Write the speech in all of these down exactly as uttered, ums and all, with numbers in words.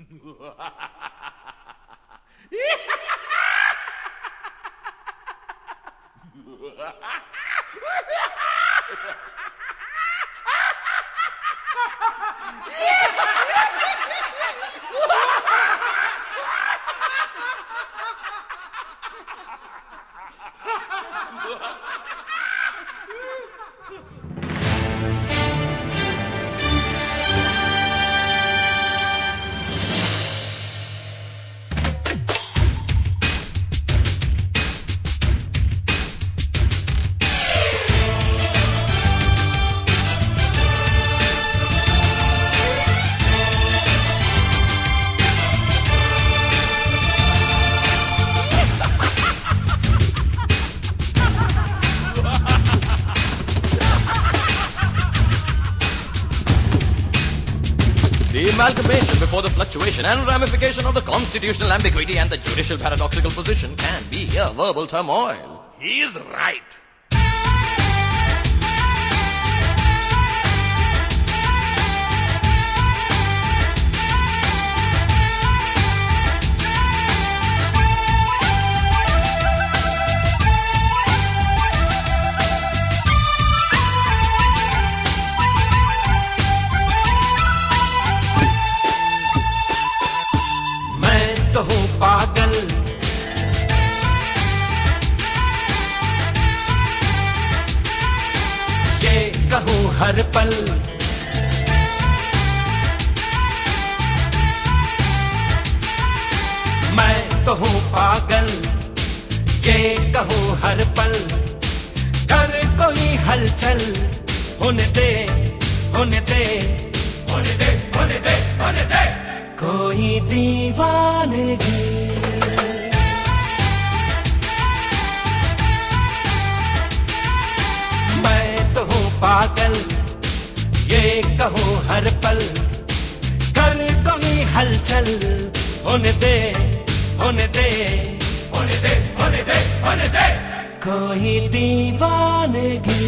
Amalgamation before the fluctuation and ramification of the constitutional ambiguity and the judicial paradoxical position can be a verbal turmoil. He is right. पागल ये कहूँ हर पल मैं तो हूँ पागल ये कहूँ हर पल कर कोई हलचल होने दे होने दे होने दे होने दे होने दे कोई दीवानगी मैं तो हूँ पागल ये कहूँ हर पल कर कोई हलचल होने दे होने दे होने दे होने दे होने दे कोई दीवानगी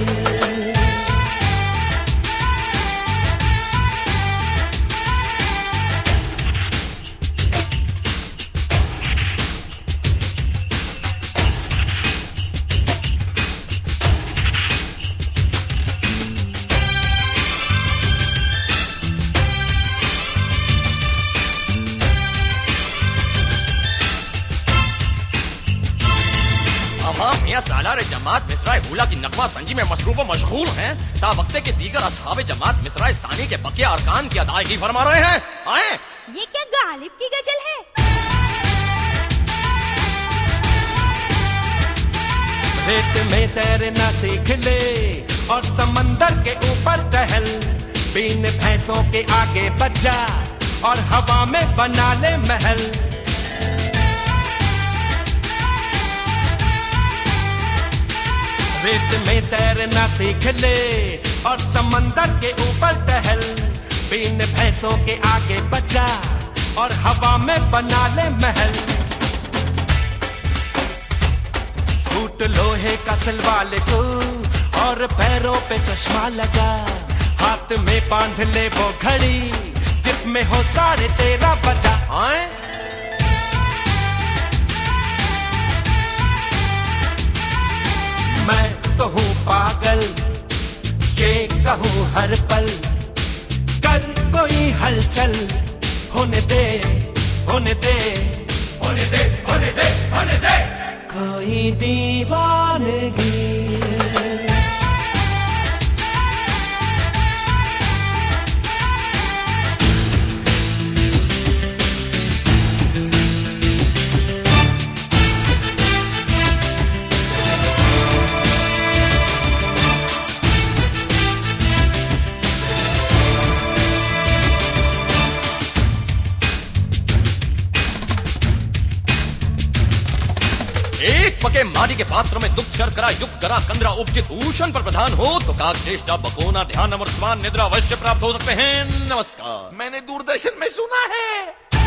सालार जमात मिसराए हुला की नगमा संजी में मसरूफ व मशगूल हैं, ता वक्ते के दीगर असहाबे जमात मिसराए सानी के बकिया अरकान की अदायगी फरमा रहे हैं। आए ये क्या गालिब की गजल है? रेत में तैरना सीख ले और समंदर के ऊपर टहल, बिन भैंसों के आगे बच जा और हवा में बना ले महल। रेत में तैरना सीख ले और समंदर के ऊपर टहल, बिन भैंसों के आगे बचा और हवा में बना ले महल। सूट लोहे का सिलवा ले तू और पैरों पे चश्मा लगा, हाथ में बांध ले वो घड़ी जिसमें हो साढ़े तेरह बजा। आए मैं तो हूँ पागल ये कहूँ हर पल कर कोई हलचल होने दे होने दे होने दे होने दे होने दे कोई दीवानगी। पके मारी के पात्र में दुख शर्करा युक्त करा कंदरा उपचित भूषण पर प्रधान हो तो काक चेष्टा बकोना ध्यान अमर स्वान निद्रा अवश्य प्राप्त हो सकते हैं। नमस्कार। मैंने दूरदर्शन में सुना है।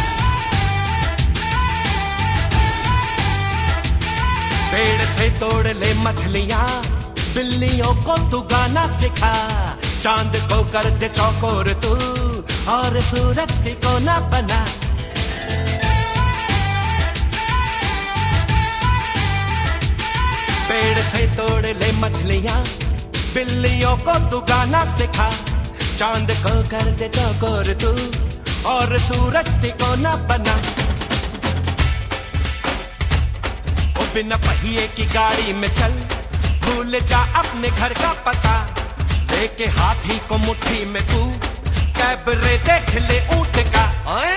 पेड़ से तोड़ ले मछलियां बिल्लियों को तू गाना सिखा, चांद को कर दे चौकोर तू और सूरज तिकोना बना। पेड़ से तोड़ ले मछलियां, बिल्लियों को तू गाना सिखा। चांद को कर दे चौकोर तू और सूरज तिकोना बना। ओ बिना पहिए की गाड़ी में चल, भूल जा अपने घर का पता। लेके हाथी को मुट्ठी में तू कैबरे देख ले ऊंट का। आए?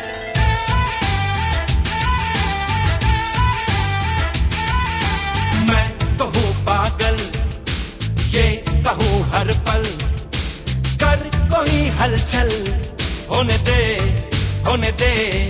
मैं तो हूँ पागल, ये कहूँ हर पल। कर कोई हलचल, होने दे होने दे